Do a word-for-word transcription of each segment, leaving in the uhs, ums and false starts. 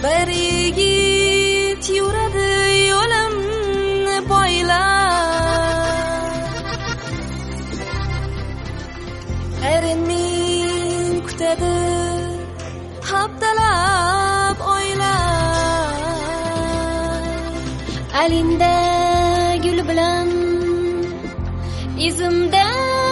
Bir yigit yuradi yo'limni boylab, erinmay kutadi haftalab oylab. Alinda gul bilan izimda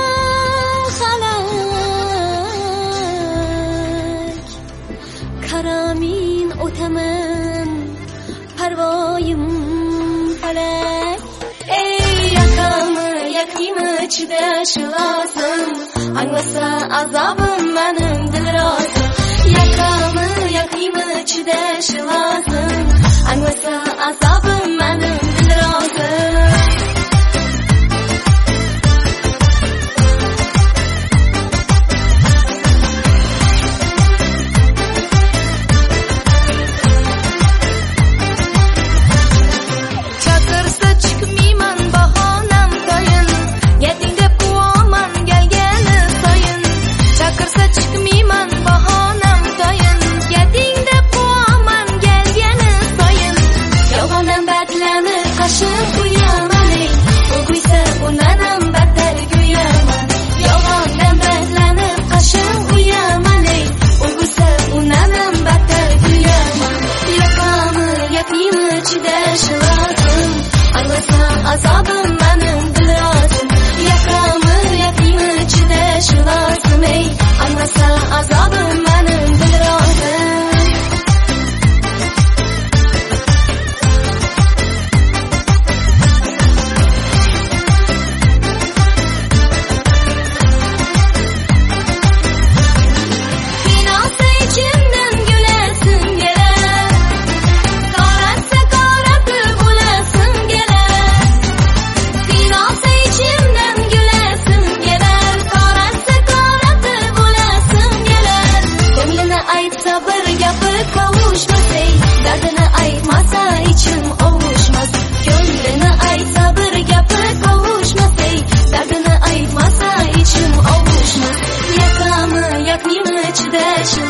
xalak, karamin o'taman parvoyim falak. Ey yaqami yaqimi chidashi lozim, anglasa azobim mening dilrozim. Yaqami yaqimi chidashi lozim, anglasa azobim mening dilrozim. Azabım benim dilrozim, yaqami yaqimi chidashi lozim. Ey anglasa azobim mening dilrozim. Kinosa ichimdan gülesim kelar, qaratsa qaratib bo'lasim kelar. Kinosa ichimdan gülesim kelar, qaratsa qaratib bo'lasim kelar. Ko'nglini aytsa bir gapi qovushmas, ey dardini aytmasa ichim ovushmas. Ko'nglini aytsa bir gapi qovushmas, ey dardini aytmasa ichim ovushmas. Yaqami yaqimi chidashi